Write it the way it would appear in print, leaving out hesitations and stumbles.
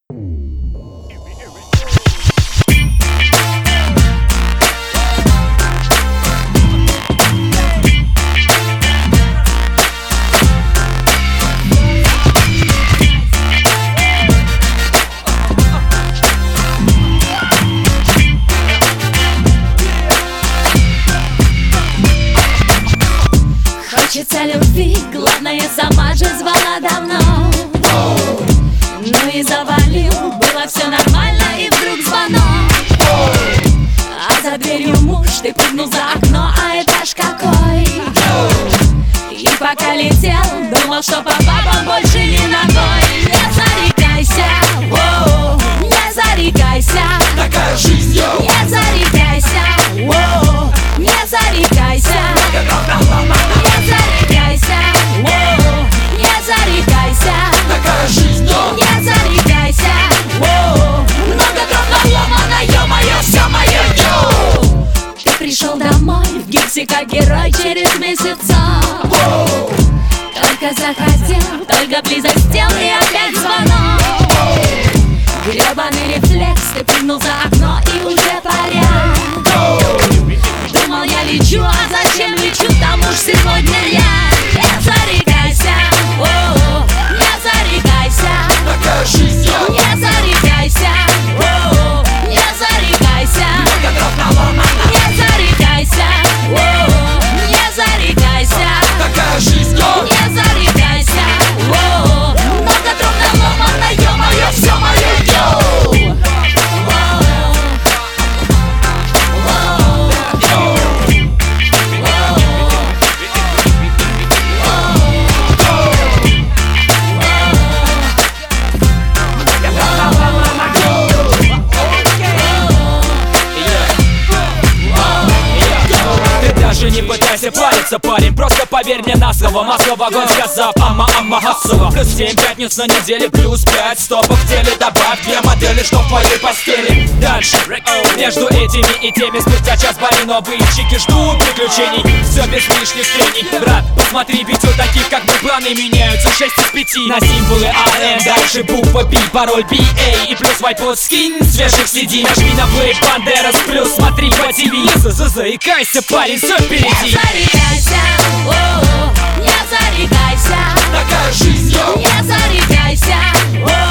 Хочется любви, главное, сама же звала давно. Ну и завалил, было все нормально, и вдруг звонок. А за дверью муж, ты прыгнул за окно, а этаж какой. И пока летел, думал, что по бабам больше ни ногой. Не зарекайся, не зарекайся, такая жизнь, йоу. Не зарекайся, не зарекайся, не зарекайся, не зарекайся, такая жизнь, йоу. не зарекайся. Много дров наломано, ё-моё, всё моё, йоу. Ты пришел домой в гипсе как герой через месяца. Только захотел, только близость тел и опять звонок. Гребаный рефлекс, ты прыгнул за окно и уже паря. Думал, я лечу, а зачем лечу, там уж сегодня я. Не зарекайся, не зарекайся, Такая жизнь, йоу. не зарекайся, не зарекайся, Много дров наломано, не зарекайся, не зарекайся, такая жизнь, йоу. не зарекайся. Много дров наломано, ё-моё, всё моё, йоу. Даже не пытайся париться, парень, просто поверь мне на слово. Масло в огонь сказав, ама гасова. Плюс 7 пятниц на неделе, плюс 5 стопов в теле. Добавь 2 модели, что в твоей постели. Дальше, между этими и теми, спустя час бали новые чики ждут приключений. Все без лишних трений, брат, посмотри, ведь у таких как мы планы меняются 6 из 5 на символы АН. Дальше буква B, пароль BA и плюс вайпод скинь свежих CD. Нажми на плей, Бандерас плюс, смотри по ТВ. Заикайся, парень, все впереди. Не зарекайся, не зарекайся, Такая жизнь, йоу. не зарекайся,